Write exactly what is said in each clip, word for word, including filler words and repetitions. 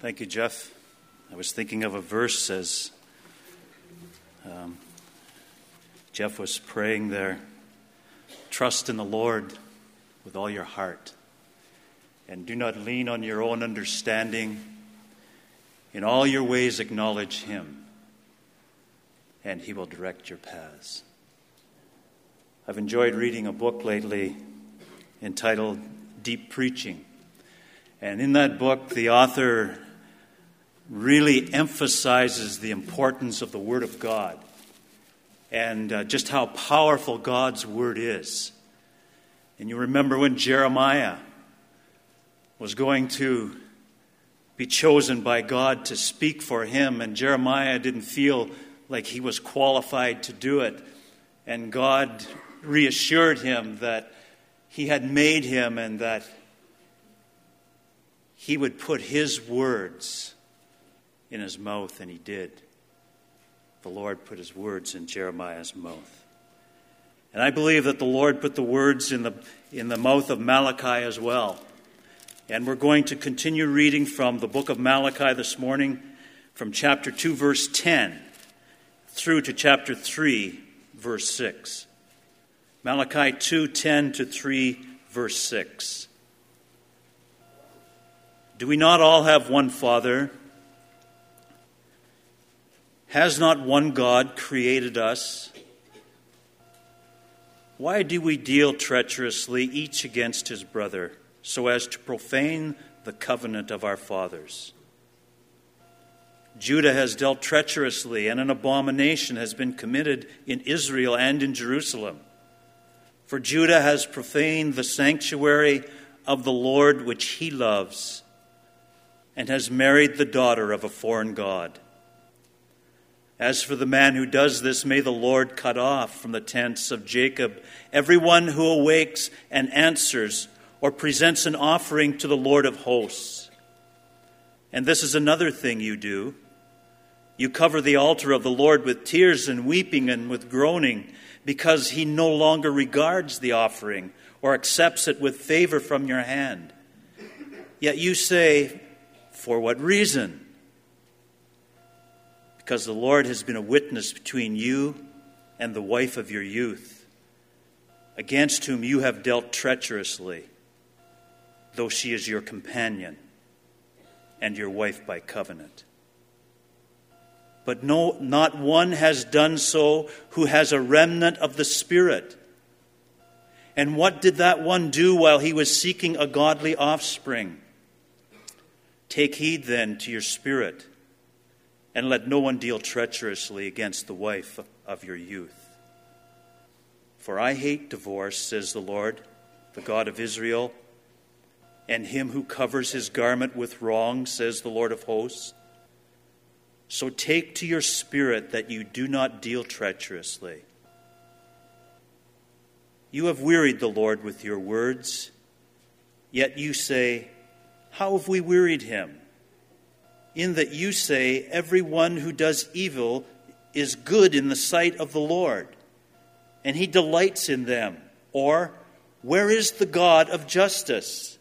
Thank you, Jeff. I was thinking of a verse as um, Jeff was praying there. Trust in the Lord with all your heart, and do not lean on your own understanding. In all your ways acknowledge Him, and He will direct your paths. I've enjoyed reading a book lately entitled Deep Preaching. And in that book, the author really emphasizes the importance of the Word of God and uh, just how powerful God's Word is. And you remember when Jeremiah was going to be chosen by God to speak for him, and Jeremiah didn't feel like he was qualified to do it. And God reassured him that He had made him and that He would put His words in his mouth, and He did. The Lord put His words in Jeremiah's mouth. And I believe that the Lord put the words in the in the mouth of Malachi as well. And we're going to continue reading from the book of Malachi this morning, from chapter two, verse ten, through to chapter three, verse six. Malachi two, ten to three, verse six. Do we not all have one Father? Has not one God created us? Why do we deal treacherously each against his brother, so as to profane the covenant of our fathers? Judah has dealt treacherously, and an abomination has been committed in Israel and in Jerusalem. For Judah has profaned the sanctuary of the Lord which He loves, and has married the daughter of a foreign god. As for the man who does this, may the Lord cut off from the tents of Jacob everyone who awakes and answers or presents an offering to the Lord of hosts. And this is another thing you do. You cover the altar of the Lord with tears and weeping and with groaning, because He no longer regards the offering or accepts it with favor from your hand. Yet you say, for what reason? Because the Lord has been a witness between you and the wife of your youth, against whom you have dealt treacherously, though she is your companion and your wife by covenant. But no, not one has done so who has a remnant of the Spirit. And what did that one do while he was seeking a godly offspring? Take heed then to your spirit, and let no one deal treacherously against the wife of your youth. For I hate divorce, says the Lord, the God of Israel, and him who covers his garment with wrong, says the Lord of hosts. So take to your spirit that you do not deal treacherously. You have wearied the Lord with your words, yet you say, how have we wearied Him? In that you say, everyone who does evil is good in the sight of the Lord, and He delights in them. Or, where is the God of justice?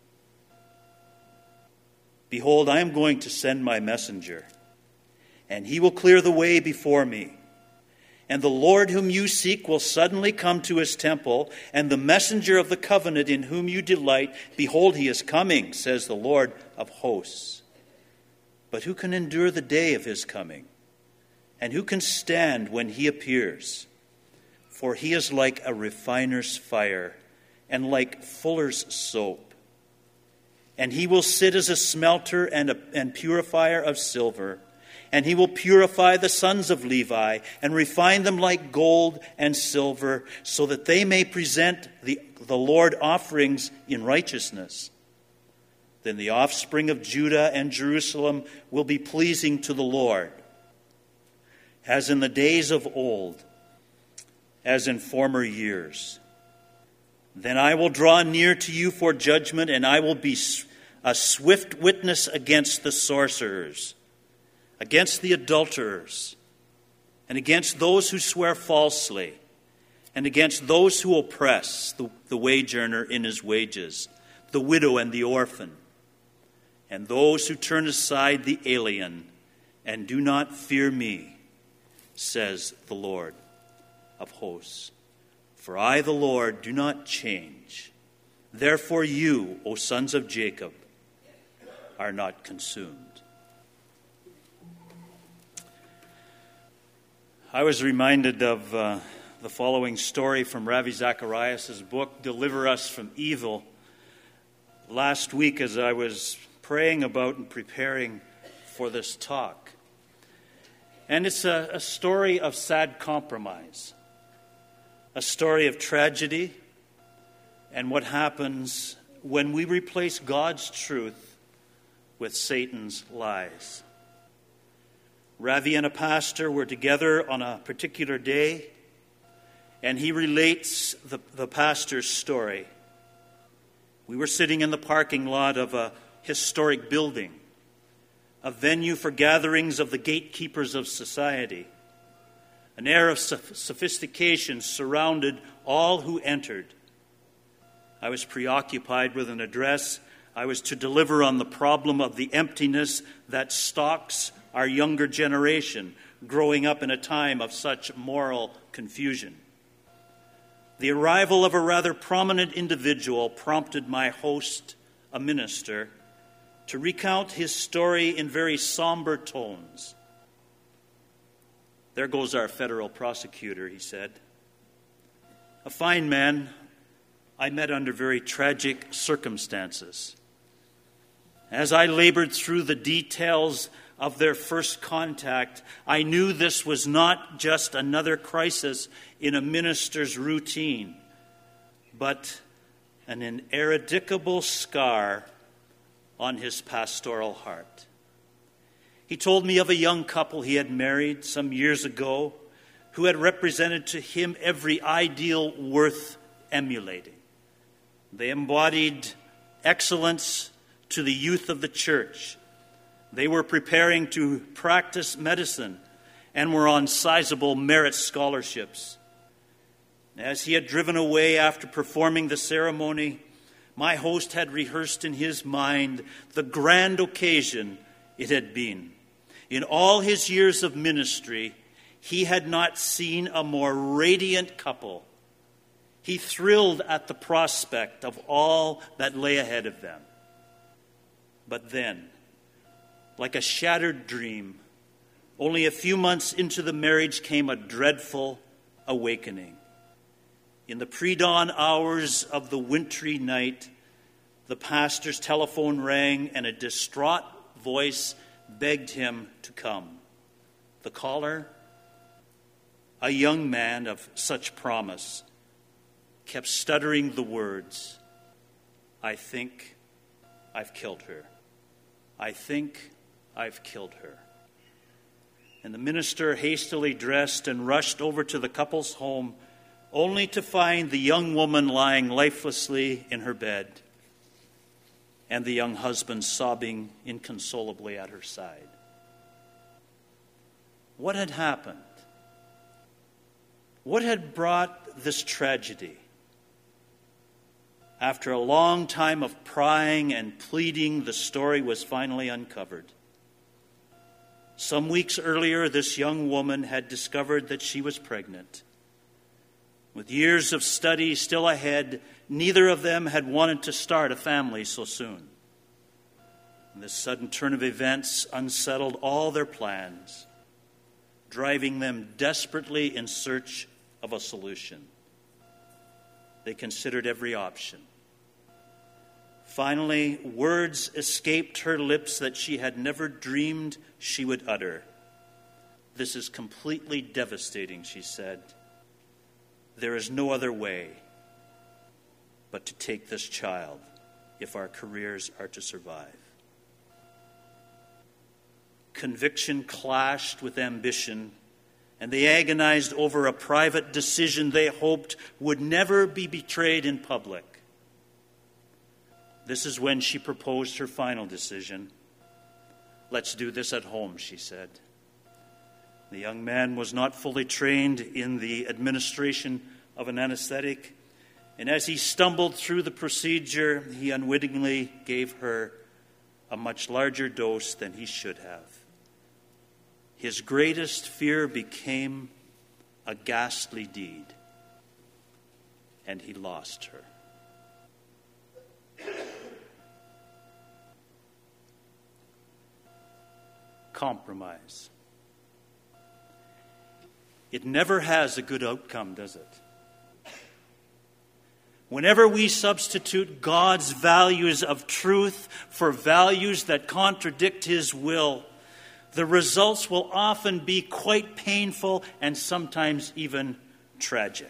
Behold, I am going to send my messenger, and he will clear the way before me. And the Lord whom you seek will suddenly come to His temple, and the messenger of the covenant in whom you delight, behold, he is coming, says the Lord of hosts. But who can endure the day of His coming? And who can stand when He appears? For He is like a refiner's fire, and like fuller's soap. And He will sit as a smelter and a and purifier of silver. And He will purify the sons of Levi and refine them like gold and silver, so that they may present the, the Lord offerings in righteousness. Then the offspring of Judah and Jerusalem will be pleasing to the Lord, as in the days of old, as in former years. Then I will draw near to you for judgment, and I will be a swift witness against the sorcerers, against the adulterers, and against those who swear falsely, and against those who oppress the, the wage earner in his wages, the widow and the orphan, and those who turn aside the alien and do not fear me, says the Lord of hosts. For I, the Lord, do not change. Therefore you, O sons of Jacob, are not consumed. I was reminded of uh, the following story from Ravi Zacharias' book, Deliver Us from Evil, last week as I was praying about and preparing for this talk. And it's a, a story of sad compromise, a story of tragedy, and what happens when we replace God's truth with Satan's lies. Ravi and a pastor were together on a particular day, and he relates the, the pastor's story. We were sitting in the parking lot of a historic building, a venue for gatherings of the gatekeepers of society. An air of sophistication surrounded all who entered. I was preoccupied with an address I was to deliver on the problem of the emptiness that stalks our younger generation, growing up in a time of such moral confusion. The arrival of a rather prominent individual prompted my host, a minister, to recount his story in very somber tones. There goes our federal prosecutor, he said. A fine man I met under very tragic circumstances. As I labored through the details of their first contact, I knew this was not just another crisis in a minister's routine, but an ineradicable scar on his pastoral heart. He told me of a young couple he had married some years ago who had represented to him every ideal worth emulating. They embodied excellence to the youth of the church. They were preparing to practice medicine and were on sizable merit scholarships. As he had driven away after performing the ceremony, my host had rehearsed in his mind the grand occasion it had been. In all his years of ministry, he had not seen a more radiant couple. He thrilled at the prospect of all that lay ahead of them. But then, like a shattered dream, only a few months into the marriage came a dreadful awakening. In the pre-dawn hours of the wintry night, the pastor's telephone rang and a distraught voice begged him to come. The caller, a young man of such promise, kept stuttering the words, "I think I've killed her. I think I've killed her." And the minister hastily dressed and rushed over to the couple's home, only to find the young woman lying lifelessly in her bed and the young husband sobbing inconsolably at her side. What had happened? What had brought this tragedy? After a long time of prying and pleading, the story was finally uncovered. Some weeks earlier, this young woman had discovered that she was pregnant. With years of study still ahead, neither of them had wanted to start a family so soon. And this sudden turn of events unsettled all their plans, driving them desperately in search of a solution. They considered every option. Finally, words escaped her lips that she had never dreamed she would utter. "This is completely devastating," she said. "There is no other way but to take this child if our careers are to survive." Conviction clashed with ambition, and they agonized over a private decision they hoped would never be betrayed in public. This is when she proposed her final decision. "Let's do this at home," she said. The young man was not fully trained in the administration of an anesthetic, and as he stumbled through the procedure, he unwittingly gave her a much larger dose than he should have. His greatest fear became a ghastly deed, and he lost her. Compromise. It never has a good outcome, does it? Whenever we substitute God's values of truth for values that contradict His will, the results will often be quite painful and sometimes even tragic.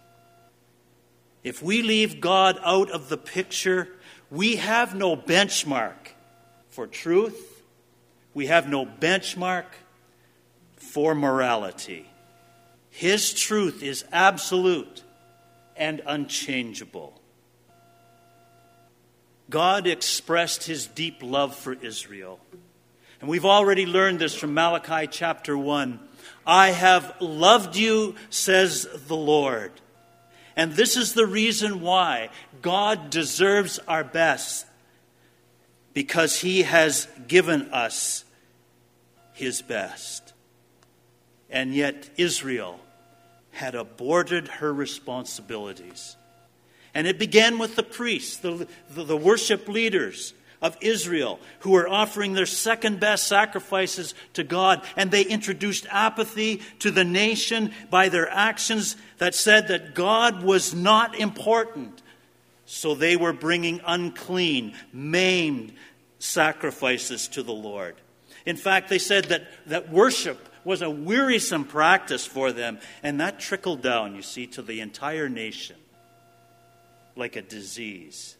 If we leave God out of the picture, we have no benchmark for truth. We have no benchmark for morality. His truth is absolute and unchangeable. God expressed His deep love for Israel. And we've already learned this from Malachi chapter one. I have loved you, says the Lord. And this is the reason why God deserves our best. Because He has given us His best. And yet Israel had aborted her responsibilities. And it began with the priests, the, the, the worship leaders of Israel, who were offering their second best sacrifices to God. And they introduced apathy to the nation by their actions that said that God was not important. So they were bringing unclean, maimed sacrifices to the Lord. In fact, they said that, that worship was a wearisome practice for them. And that trickled down, you see, to the entire nation like a disease.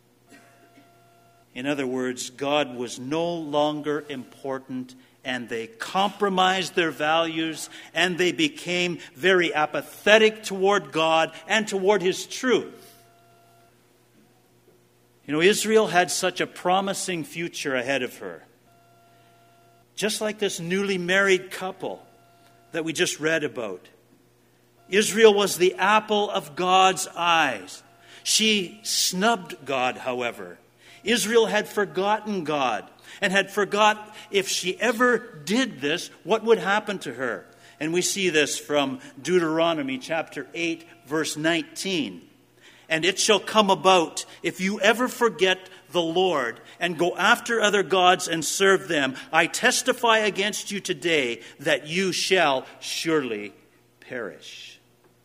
In other words, God was no longer important, and they compromised their values, and they became very apathetic toward God and toward His truth. You know, Israel had such a promising future ahead of her. Just like this newly married couple that we just read about. Israel was the apple of God's eyes. She snubbed God, however. Israel had forgotten God and had forgot if she ever did this, what would happen to her. And we see this from Deuteronomy chapter eight, verse nineteen. And it shall come about, if you ever forget the Lord and go after other gods and serve them, I testify against you today that you shall surely perish.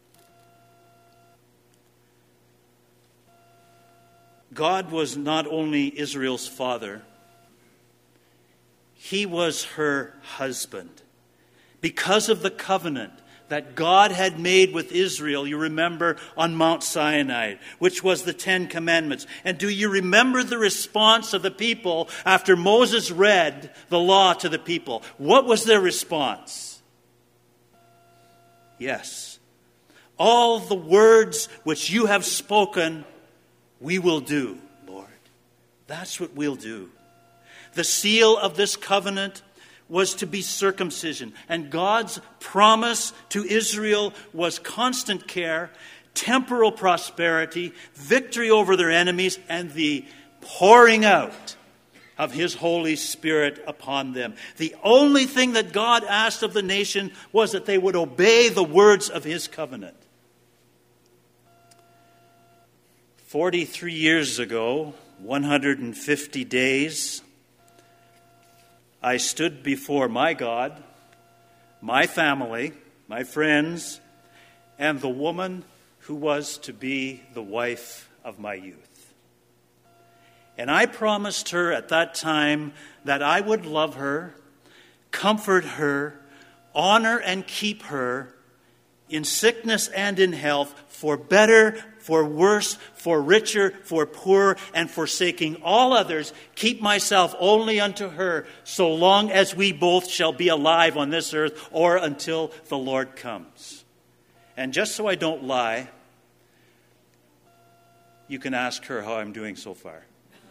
God was not only Israel's father, He was her husband. Because of the covenant that God had made with Israel, you remember, on Mount Sinai, which was the Ten Commandments. And do you remember the response of the people after Moses read the law to the people? What was their response? Yes. All the words which you have spoken, we will do, Lord. That's what we'll do. The seal of this covenant was to be circumcision. And God's promise to Israel was constant care, temporal prosperity, victory over their enemies, and the pouring out of His Holy Spirit upon them. The only thing that God asked of the nation was that they would obey the words of His covenant. Forty-three years ago, one hundred fifty days, I stood before my God, my family, my friends, and the woman who was to be the wife of my youth. And I promised her at that time that I would love her, comfort her, honor and keep her in sickness and in health, for better, for worse, for richer, for poorer, and forsaking all others, keep myself only unto her, so long as we both shall be alive on this earth, or until the Lord comes. And just so I don't lie, you can ask her how I'm doing so far.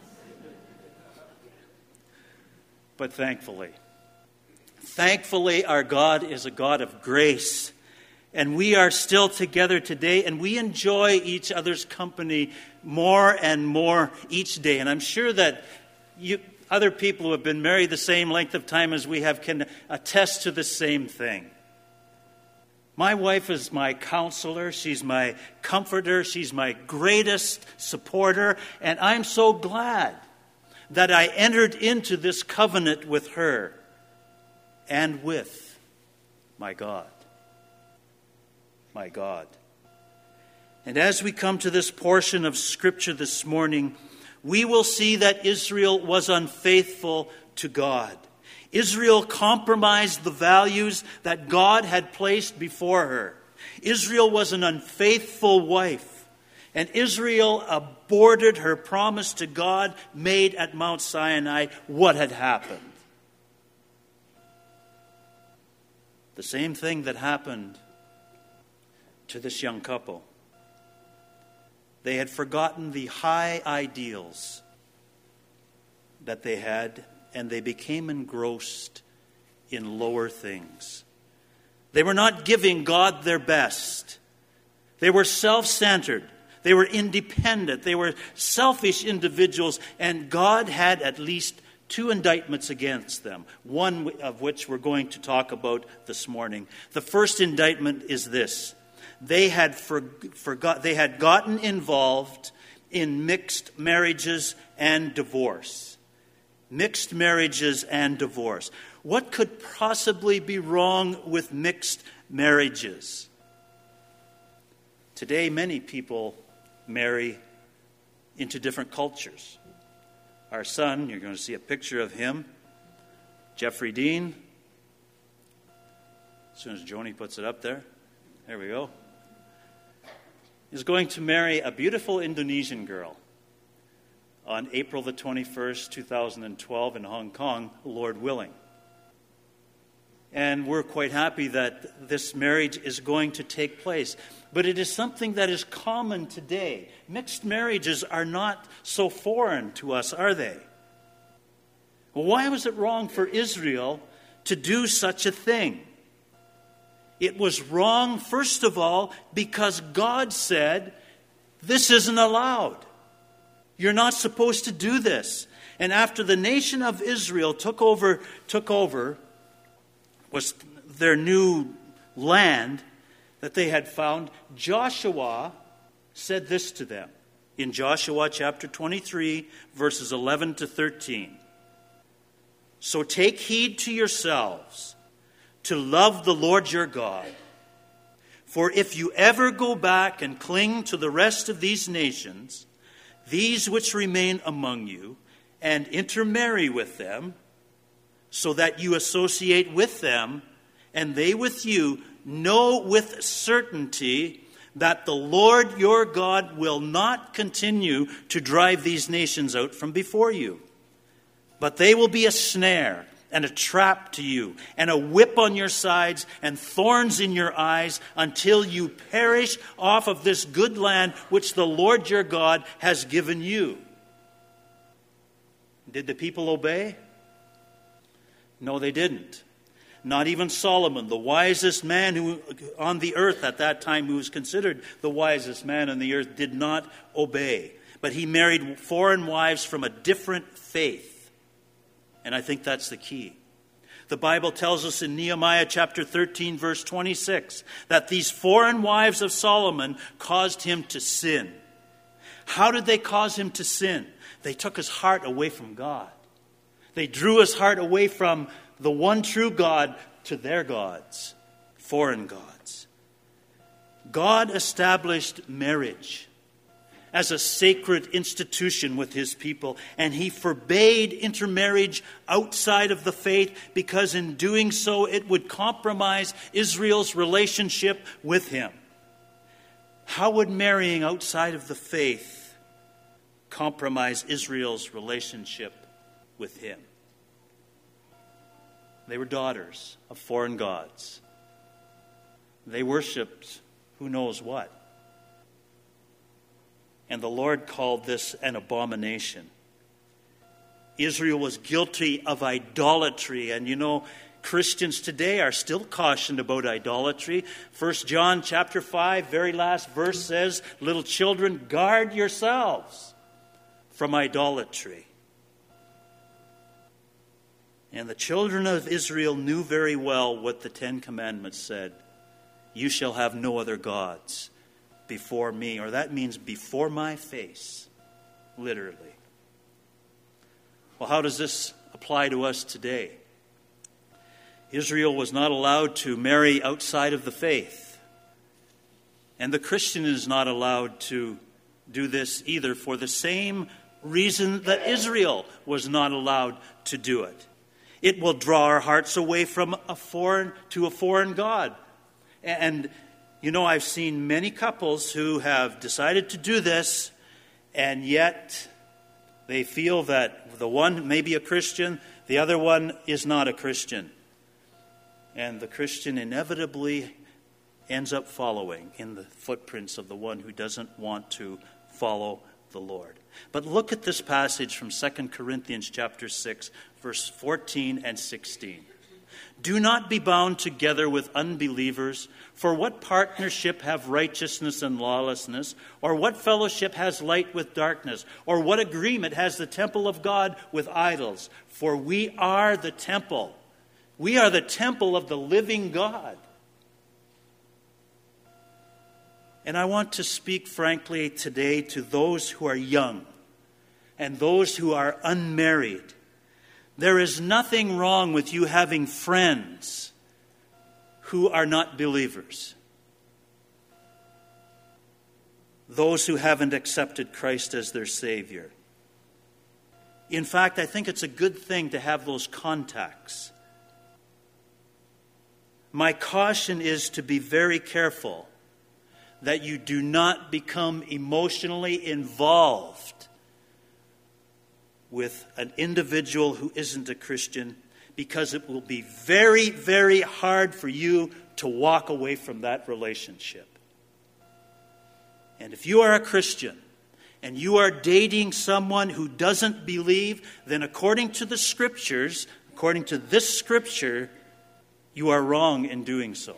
But thankfully, thankfully our God is a God of grace. And we are still together today, and we enjoy each other's company more and more each day. And I'm sure that you, other people who have been married the same length of time as we have can attest to the same thing. My wife is my counselor. She's my comforter. She's my greatest supporter. And I'm so glad that I entered into this covenant with her and with my God. My God. And as we come to this portion of Scripture this morning, we will see that Israel was unfaithful to God. Israel compromised the values that God had placed before her. Israel was an unfaithful wife, and Israel aborted her promise to God made at Mount Sinai. What had happened? The same thing that happened to this young couple. They had forgotten the high ideals that they had, and they became engrossed in lower things. They were not giving God their best. They were self-centered. They were independent. They were selfish individuals, and God had at least two indictments against them, one of which we're going to talk about this morning. The first indictment is this. They had for, forgot, they had gotten involved in mixed marriages and divorce. Mixed marriages and divorce. What could possibly be wrong with mixed marriages? Today, many people marry into different cultures. Our son, you're going to see a picture of him, Jeffrey Dean. As soon as Joni puts it up there. There we go. Is going to marry a beautiful Indonesian girl on April the twenty-first, two thousand twelve in Hong Kong, Lord willing. And we're quite happy that this marriage is going to take place. But it is something that is common today. Mixed marriages are not so foreign to us, are they? Well, why was it wrong for Israel to do such a thing? It was wrong, first of all, because God said, this isn't allowed. You're not supposed to do this. And after the nation of Israel took over, took over, was their new land that they had found, Joshua said this to them in Joshua chapter twenty-three, verses eleven to thirteen. So take heed to yourselves to love the Lord your God. For if you ever go back and cling to the rest of these nations, these which remain among you, and intermarry with them, so that you associate with them, and they with you, know with certainty that the Lord your God will not continue to drive these nations out from before you. But they will be a snare and a trap to you, and a whip on your sides, and thorns in your eyes, until you perish off of this good land which the Lord your God has given you. Did the people obey? No, they didn't. Not even Solomon, the wisest man who on the earth at that time, who was considered the wisest man on the earth, did not obey. But he married foreign wives from a different faith. And I think that's the key. The Bible tells us in Nehemiah chapter thirteen, verse twenty-six, that these foreign wives of Solomon caused him to sin. How did they cause him to sin? They took his heart away from God. They drew his heart away from the one true God to their gods, foreign gods. God established marriage as a sacred institution with his people, and he forbade intermarriage outside of the faith, because in doing so it would compromise Israel's relationship with him. How would marrying outside of the faith compromise Israel's relationship with him? They were daughters of foreign gods. They worshipped who knows what. And the Lord called this an abomination. Israel was guilty of idolatry. And you know, Christians today are still cautioned about idolatry. First John chapter five, very last verse says, little children, guard yourselves from idolatry. And the children of Israel knew very well what the Ten Commandments said. You shall have no other gods before me. Or that means before my face, literally. Well, how does this apply to us today? Israel was not allowed to marry outside of the faith. And the Christian is not allowed to do this either, for the same reason that Israel was not allowed to do it. It will draw our hearts away from a foreign to a foreign god. And, you know, I've seen many couples who have decided to do this, and yet they feel that the one may be a Christian, the other one is not a Christian. And the Christian inevitably ends up following in the footprints of the one who doesn't want to follow the Lord. But look at this passage from Second Corinthians chapter six, verse fourteen and sixteen. Do not be bound together with unbelievers, for what partnership have righteousness and lawlessness? Or what fellowship has light with darkness? Or what agreement has the temple of God with idols? For we are the temple. We are the temple of the living God. And I want to speak frankly today to those who are young and those who are unmarried. There is nothing wrong with you having friends who are not believers. Those who haven't accepted Christ as their Savior. In fact, I think it's a good thing to have those contacts. My caution is to be very careful that you do not become emotionally involved with an individual who isn't a Christian, because it will be very, very hard for you to walk away from that relationship. And if you are a Christian and you are dating someone who doesn't believe, then according to the Scriptures, according to this Scripture, you are wrong in doing so.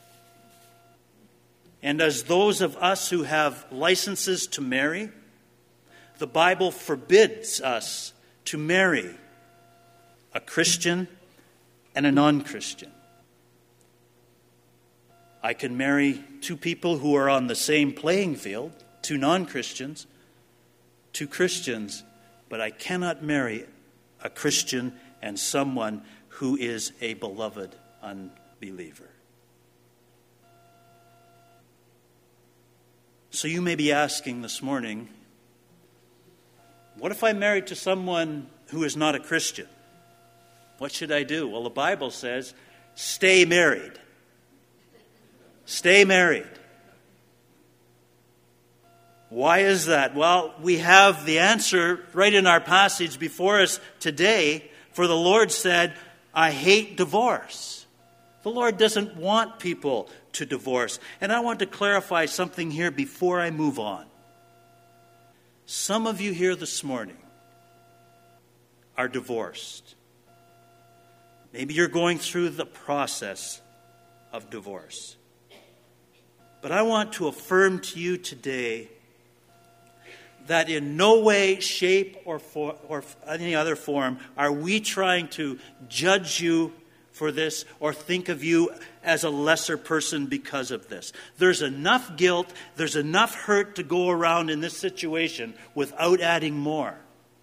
And as those of us who have licenses to marry, the Bible forbids us to marry a Christian and a non-Christian. I can marry two people who are on the same playing field, two non-Christians, two Christians, but I cannot marry a Christian and someone who is a beloved unbeliever. So you may be asking this morning, what if I'm married to someone who is not a Christian? What should I do? Well, the Bible says, stay married. Stay married. Why is that? Well, we have the answer right in our passage before us today. For the Lord said, I hate divorce. The Lord doesn't want people to divorce. And I want to clarify something here before I move on. Some of you here this morning are divorced. Maybe you're going through the process of divorce. But I want to affirm to you today that in no way, shape, or, for, or any other form are we trying to judge you for this or think of you as a lesser person because of this. There's enough guilt, there's enough hurt to go around in this situation without adding more.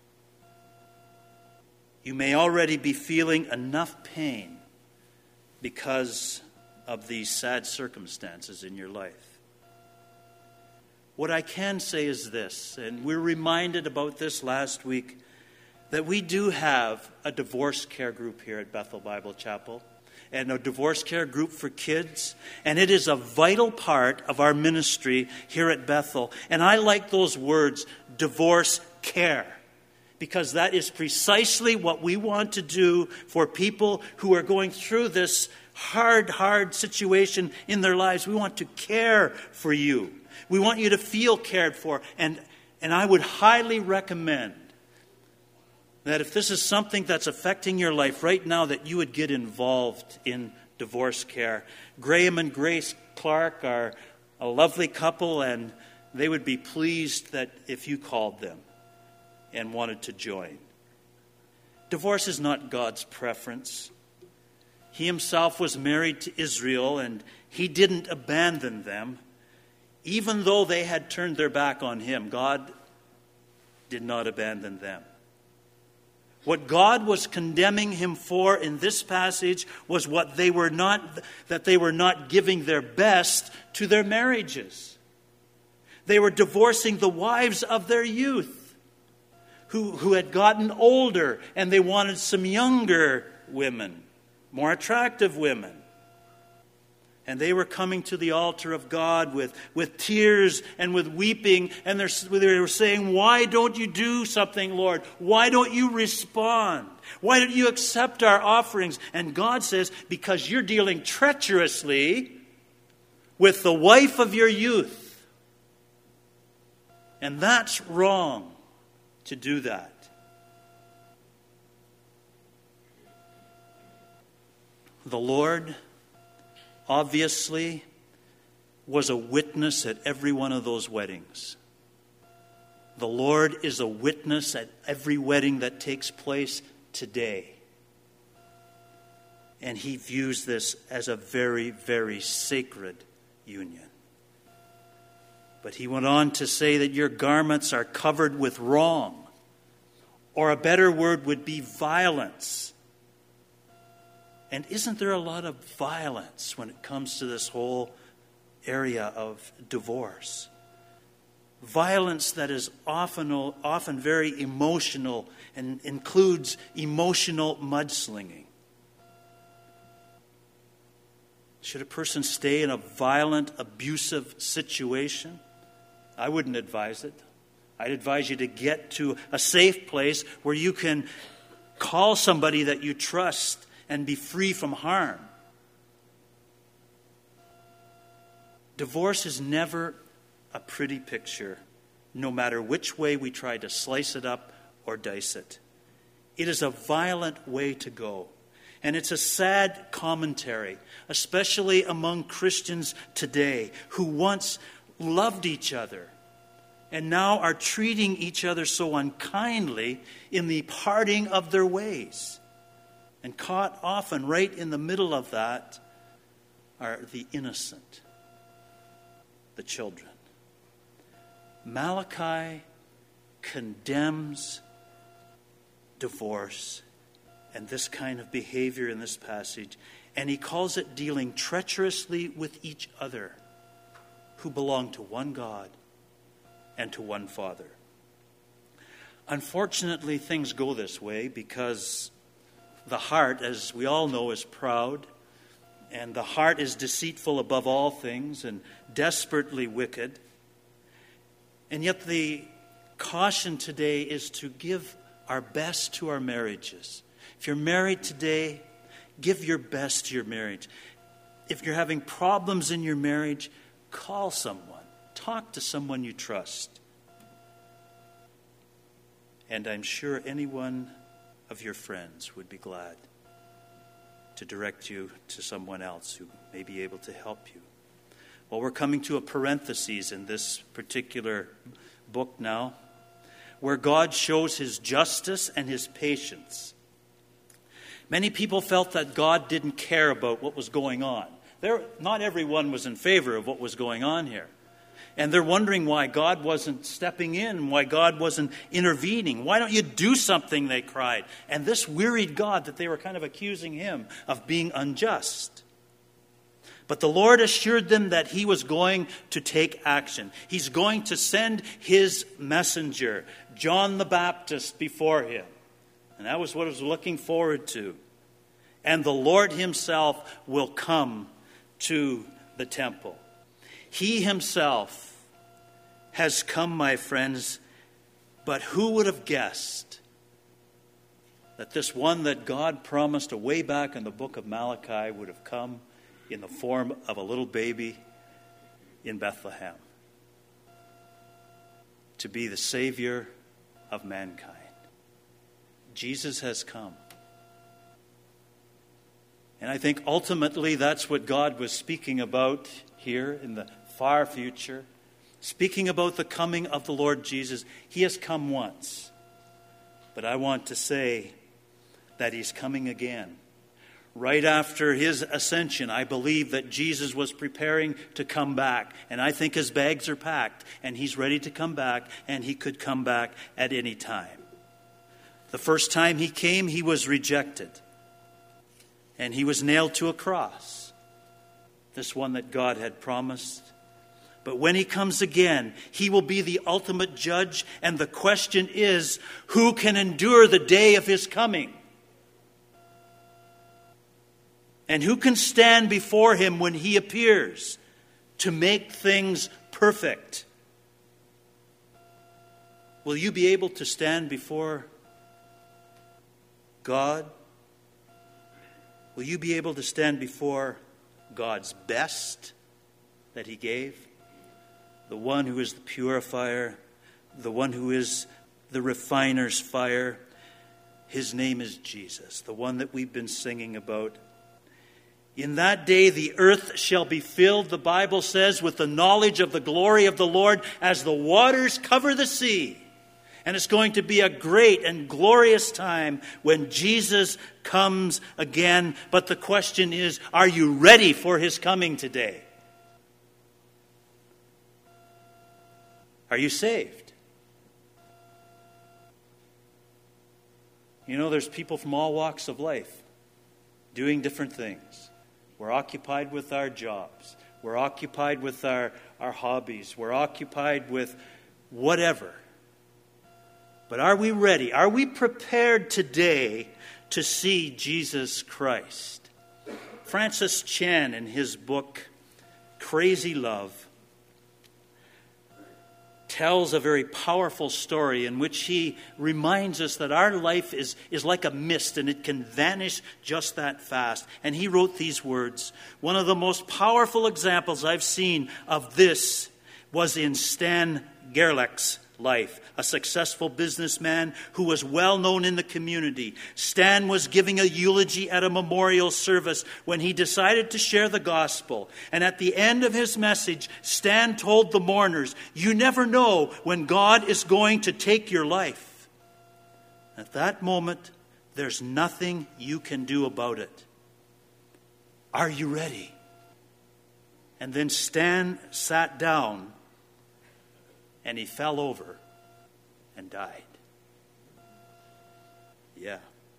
You may already be feeling enough pain because of these sad circumstances in your life. What I can say is this, and we're reminded about this last week, that we do have a divorce care group here at Bethel Bible Chapel, and a divorce care group for kids, and it is a vital part of our ministry here at Bethel. And I like those words, divorce care, because that is precisely what we want to do for people who are going through this hard, hard situation in their lives. We want to care for you. We want you to feel cared for. And, and I would highly recommend that if this is something that's affecting your life right now, that you would get involved in divorce care. Graham and Grace Clark are a lovely couple, and they would be pleased that if you called them and wanted to join. Divorce is not God's preference. He himself was married to Israel, and he didn't abandon them. Even though they had turned their back on him, God did not abandon them. What God was condemning him for in this passage was what they were not, that they were not giving their best to their marriages. They were divorcing the wives of their youth, who, who had gotten older, and they wanted some younger women, more attractive women. And they were coming to the altar of God with, with tears and with weeping. And they were saying, why don't you do something, Lord? Why don't you respond? Why don't you accept our offerings? And God says, because you're dealing treacherously with the wife of your youth. And that's wrong to do that. The Lord obviously was a witness at every one of those weddings. The Lord is a witness at every wedding that takes place today. And he views this as a very, very sacred union. But he went on to say that your garments are covered with wrong, or a better word would be violence. And isn't there a lot of violence when it comes to this whole area of divorce? Violence that is often, often very emotional and includes emotional mudslinging. Should a person stay in a violent, abusive situation? I wouldn't advise it. I'd advise you to get to a safe place where you can call somebody that you trust and be free from harm. Divorce is never a pretty picture, no matter which way we try to slice it up or dice it. It is a violent way to go. And it's a sad commentary, especially among Christians today who once loved each other and now are treating each other so unkindly in the parting of their ways. And caught often right in the middle of that are the innocent, the children. Malachi condemns divorce and this kind of behavior in this passage, and he calls it dealing treacherously with each other who belong to one God and to one Father. Unfortunately, things go this way because the heart, as we all know, is proud, and the heart is deceitful above all things and desperately wicked. And yet the caution today is to give our best to our marriages. If you're married today, give your best to your marriage. If you're having problems in your marriage, call someone. Talk to someone you trust. And I'm sure anyone of your friends would be glad to direct you to someone else who may be able to help you. Well, we're coming to a parenthesis in this particular book now, where God shows his justice and his patience. Many people felt that God didn't care about what was going on. There, not everyone was in favor of what was going on here. And they're wondering why God wasn't stepping in, why God wasn't intervening. Why don't you do something, they cried. And this wearied God that they were kind of accusing him of being unjust. But the Lord assured them that he was going to take action. He's going to send his messenger, John the Baptist, before him. And that was what I was looking forward to. And the Lord himself will come to the temple. He himself has come, my friends, but who would have guessed that this one that God promised way back in the book of Malachi would have come in the form of a little baby in Bethlehem to be the Savior of mankind. Jesus has come. And I think ultimately that's what God was speaking about here in the far future, speaking about the coming of the Lord Jesus. He has come once. But I want to say that he's coming again. Right after his ascension, I believe that Jesus was preparing to come back. And I think his bags are packed, and he's ready to come back, and he could come back at any time. The first time he came, he was rejected. And he was nailed to a cross. This one that God had promised. But when he comes again, he will be the ultimate judge. And the question is, who can endure the day of his coming? And who can stand before him when he appears to make things perfect? Will you be able to stand before God? Will you be able to stand before God's best that he gave? The one who is the purifier, the one who is the refiner's fire. His name is Jesus, the one that we've been singing about. In that day the earth shall be filled, the Bible says, with the knowledge of the glory of the Lord as the waters cover the sea. And it's going to be a great and glorious time when Jesus comes again. But the question is, are you ready for his coming today? Are you saved? You know, there's people from all walks of life doing different things. We're occupied with our jobs. We're occupied with our, our hobbies. We're occupied with whatever. But are we ready? Are we prepared today to see Jesus Christ? Francis Chan, in his book, Crazy Love, tells a very powerful story in which he reminds us that our life is, is like a mist and it can vanish just that fast. And he wrote these words. One of the most powerful examples I've seen of this was in Stan Gerlach's life, a successful businessman who was well known in the community. Stan was giving a eulogy at a memorial service when he decided to share the gospel. And at the end of his message, Stan told the mourners, "You never know when God is going to take your life. At that moment, there's nothing you can do about it. Are you ready?" And then Stan sat down and he fell over and died. Yeah.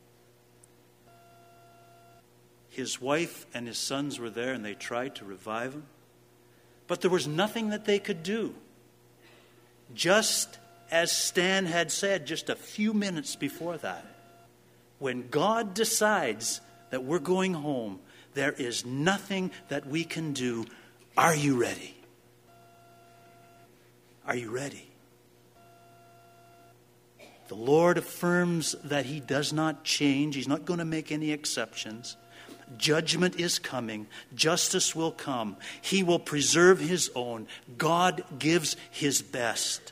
His wife and his sons were there and they tried to revive him. But there was nothing that they could do. Just as Stan had said just a few minutes before that, when God decides that we're going home, there is nothing that we can do. Are you ready? Are you ready? The Lord affirms that he does not change. He's not going to make any exceptions. Judgment is coming. Justice will come. He will preserve his own. God gives his best.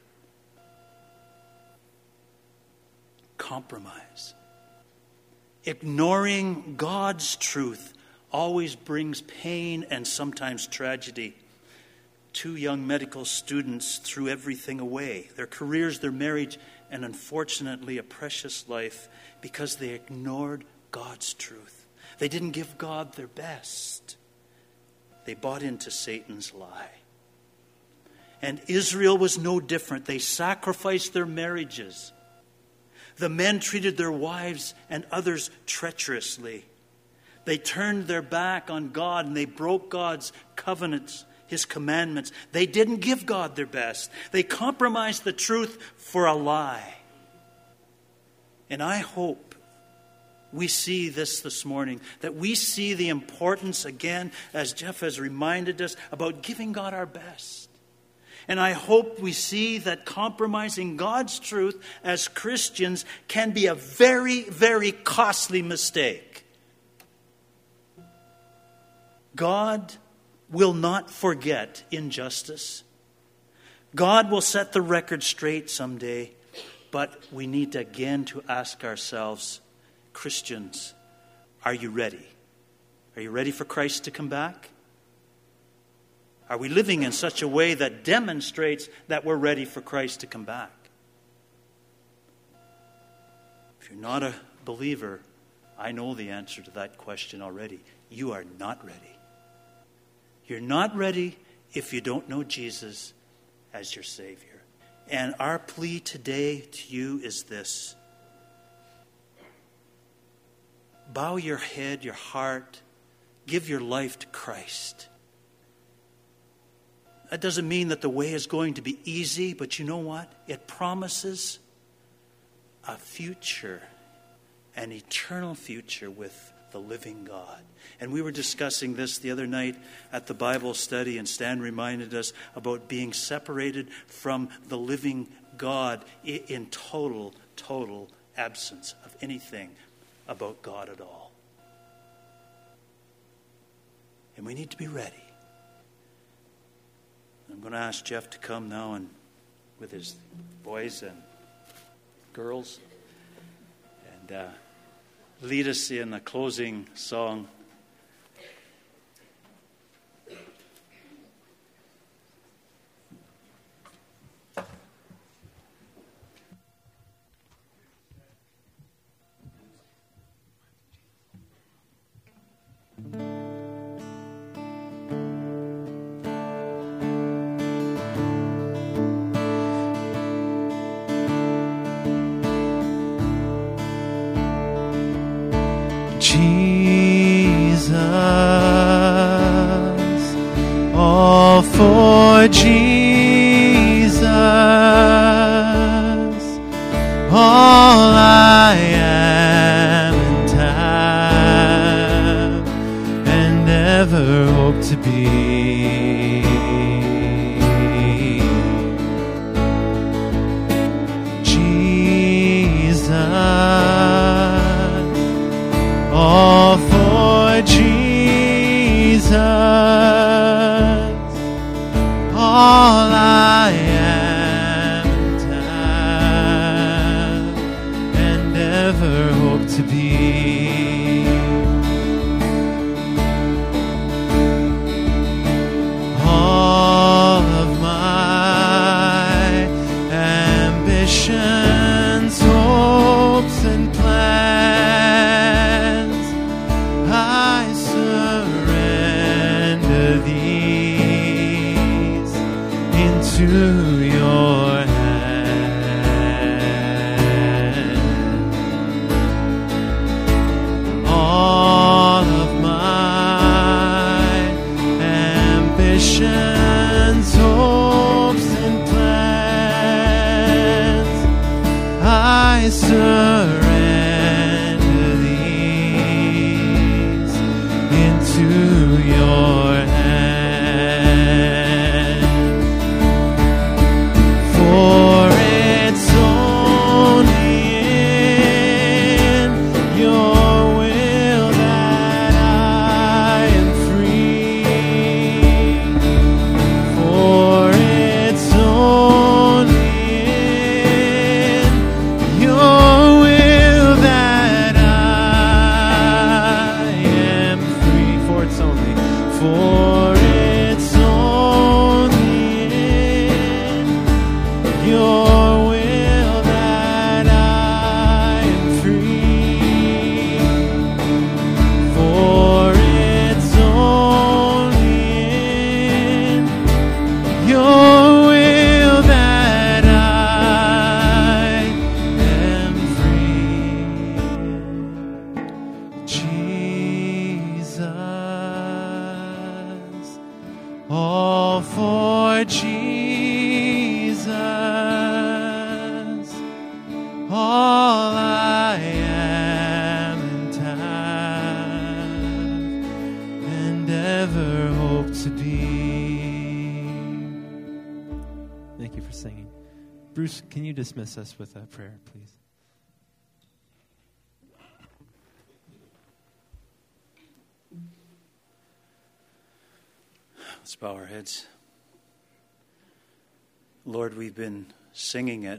Compromise. Ignoring God's truth always brings pain and sometimes tragedy. Two young medical students threw everything away, their careers, their marriage, and unfortunately a precious life, because they ignored God's truth. They didn't give God their best. They bought into Satan's lie. And Israel was no different. They sacrificed their marriages. The men treated their wives and others treacherously. They turned their back on God and they broke God's covenants, his commandments. They didn't give God their best. They compromised the truth for a lie. And I hope we see this this morning, that we see the importance again, as Jeff has reminded us, about giving God our best. And I hope we see that compromising God's truth as Christians can be a very, very costly mistake. God will not forget injustice. God will set the record straight someday. But we need again to ask ourselves, Christians, are you ready? Are you ready for Christ to come back? Are we living in such a way that demonstrates that we're ready for Christ to come back? If you're not a believer, I know the answer to that question already. You are not ready. You're not ready if you don't know Jesus as your Savior. And our plea today to you is this. Bow your head, your heart, give your life to Christ. That doesn't mean that the way is going to be easy, but you know what? It promises a future, an eternal future with the living God. And we were discussing this the other night at the Bible study, and Stan reminded us about being separated from the living God in total, total absence of anything about God at all. And we need to be ready. I'm going to ask Jeff to come now and with his boys and girls and uh, lead us in a closing song. Jesus, all for Jesus, all I am and have and ever hope to be. Jesus, all for Jesus, all I am and have and ever hope to be. All of my ambitions, hopes, and plans, I surrender these into your hand. All of my ambitions, hopes, and plans, I surrender to your hand. For it's only in your will that I am free. For it's only in your will that I am free. For it's only, for it's only in your will that I am free. For it's only in your will that I am free. Jesus, all for Jesus, all I am and have and ever hope to be. Thank you for singing. Bruce, can you dismiss us with a prayer, please? Let's bow our heads. Lord, we've been singing it.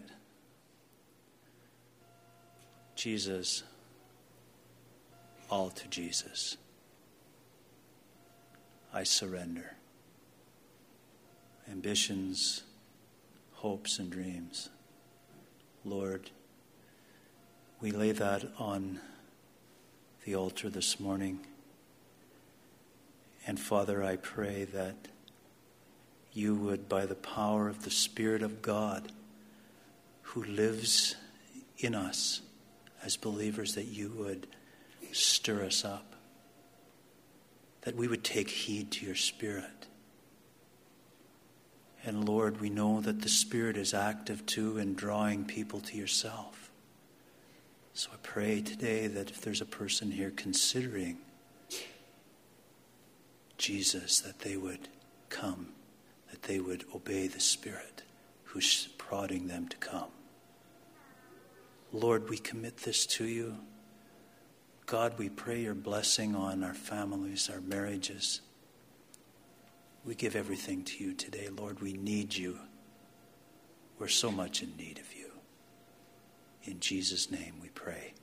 Jesus, all to Jesus. I surrender. Ambitions, hopes, and dreams. Lord, we lay that on the altar this morning. And Father, I pray that you would, by the power of the Spirit of God, who lives in us as believers, that you would stir us up, that we would take heed to your Spirit. And Lord, we know that the Spirit is active too in drawing people to yourself. So I pray today that if there's a person here considering Jesus, that they would come, that they would obey the Spirit who's prodding them to come. Lord, we commit this to you. God, we pray your blessing on our families, our marriages. We give everything to you today. Lord, we need you. We're so much in need of you. In Jesus' name we pray.